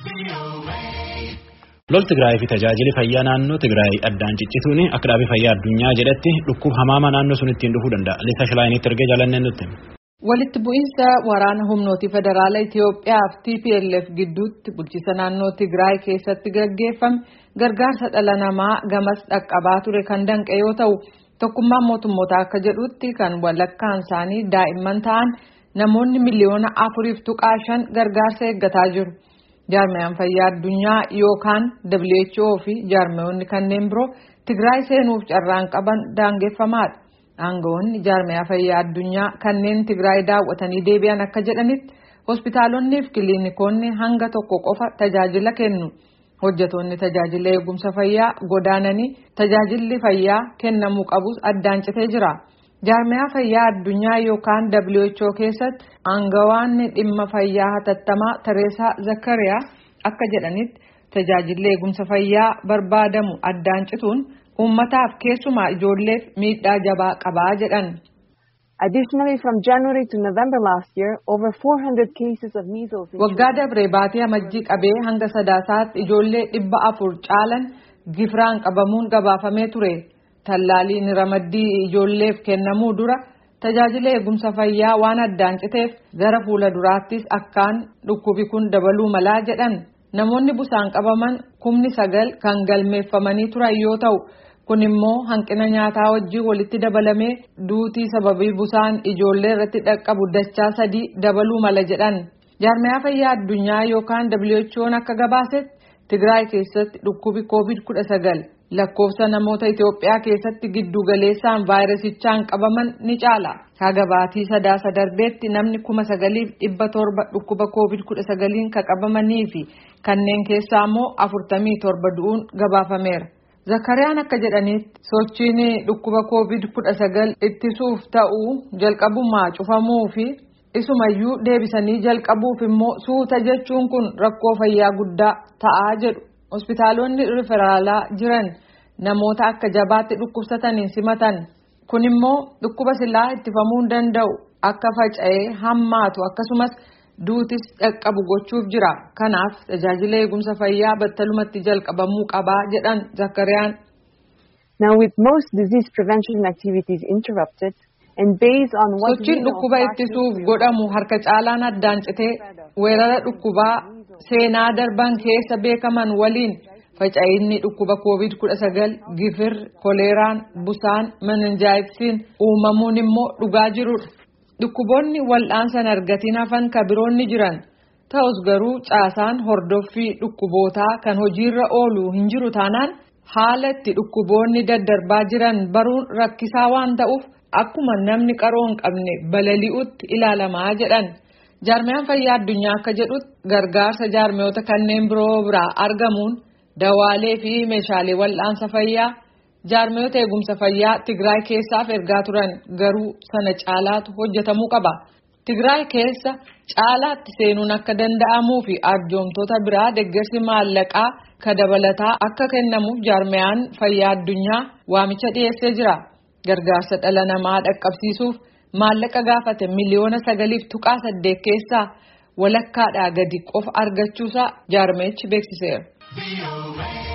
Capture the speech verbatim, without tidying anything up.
Lol Tigraay fi tajaajila fayyaa naannoo Tigraay addaan ciccituun akka dhaabbata fayyaa addunyaa jedhatti dhukkuba hamaa naannoo sun ittiin dhufuu danda'a. Liisa Shilaayinitti ergee jaalanneen nutti. Walitti bu'iinsa waraana humnooti federaalaa Itoophiyaa fi T P L F gidduutti bulchiinsa naannoo Tigraay keessatti gaggeeffame gargaarsa dhala namaa gamas dhaqqabaa ture kan danqe yoo ta'u tokkummaan mootummootaa akka jedhutti kan walakkaan isaanii daa'imman ta'an namoonni miliyoona afuriif tuqaa shan gargaarsa eeggataa jiru. Jaarmiyaan fayyaa addunyaa yookaan W H O fi jaarmiyoonni kanneen biroo Tigraay seenuuf carraan qaban daangeffamaadha. Aangawoonni jaarmiyaa fayyaa addunyaa kanneen Tigraay daawwatanii deebi'an akka jedhanitti hospitaalonni fi kiliinikoonni hanga tokko qofa tajaajila kennu. Hojjetoonni tajaajila eegumsa fayyaa godaananii tajaajilli fayyaa kennamuu qabus addaan citee jira. Jaarmiyaa fayyaa addunyaa yookaan W H O keessatti aangawaan dhimma fayyaa hatattamaa Tereesaa Zakariyaa akka jedhanitti tajaajilli eegumsa fayyaa barbaadamu addaan cituun uummataaf keessumaa ijoolleef miidhaa jabaa qabaa jedhan. Additionally, from January to November last year, over four hundred cases of measles. Waggaa dabree baatii amajjii qabee hanga sadaasaatti ijoollee dhibba afur caalan gifiraan qabamuun gabaafamee ture. Tallaaliin ramaddii ijoolleef kennamuu dura tajaajila eegumsa fayyaa waan addaan citeef gara fuula duraattis akkaan dhukkubi kun dabaluu malaa jedhan. Namoonni busaan qabaman kumni sagal kan galmeeffamanii turan yoo ta'u kun immoo hanqina nyaataa wajjin walitti dabalamee duutii sababii busaan ijoollee irratti dhaqqabu dachaa sadii dabaluu mala jedhan. Jaarmiyaa fayyaa addunyaa yookaan W H O akka gabaasetti Tigraay keessatti dhukkubi COVID kudha sagal lakkoofsa namoota Itoophiyaa keessatti giddu galeessaan vaayirasichaan qabaman ni caala. Haga baatii sadaasa darbeetti namni kuma sagaliif dhibba torba dhukkuba COVID kudha sagaliin kan qabamanii fi kanneen keessaa immoo afurtamii torba du'uun gabaafameera. Zakariyaan akka jedhanitti sochiin dhukkuba COVID kudha sagal ittisuuf ta'uu jalqabumaa cufamuu fi isumayyuu deebisanii jalqabuuf immoo suuta jechuun kun rakkoo fayyaa guddaa ta'aa jedhu. Hospitaalonni riferaalaa jiran namoota akka jabaatti dhukkubsataniin simatan. Kun immoo dhukkuba silaa ittifamuu danda'u akka faca'ee hammaatu akkasumas duutis dhaqqabu gochuuf jira. Kanaaf tajaajila eegumsa fayyaa battalumatti jalqabamuu qabaa jedhan Zakariyaan. Now with most disease prevention activities interrupted and based on what sochiin dhukkuba ittisuuf godhamu harka caalaan addaan citee weerara dhukkubaa seenaa darban keessa beekaman waliin faca'inni dhukkuba COVID kudha sagal gifir koleeraan busaan menenjaayitisiin uumamuun immoo dhugaa jirudha. Dhukkuboonni wal'aansan argatiin hafan kabiroonni jiran ta'us garuu caasaan hordoffii dhukkubootaa kan hojiirra oolu hin jiru taanaan haala itti dhukkuboonni daddarbaa jiran baruun rakkisaa waan ta'uuf akkuma namni qaroo hin qabne balali'utti ilaalamaa jedhan. Jaarmiyaan fayyaa addunyaa akka jedhutti gargaarsa jaarmiyoota kanneen biroo biraa argamuun dawaalee fi meeshaalee wal'aansa fayyaa jaarmiyoota eegumsa fayyaa Tigraay keessaaf ergaa turan garuu sana caalaatu hojjetamuu qaba. Tigraay keessa caalaatti seenuun akka danda'amuu fi arjoomtoota biraa deeggarsi maallaqaa ka dabalataa akka kennamuuf jaarmiyaan fayyaa addunyaa waamicha dhiyeessee jira. Gargaarsa dhala namaa dhaqqabsiisuuf maallaqa gaafate miliyoona sagaliif tuqaa saddeet keessaa walakkaadhaa gadi qofa argachuusaa jaarmiyichi beeksiseera.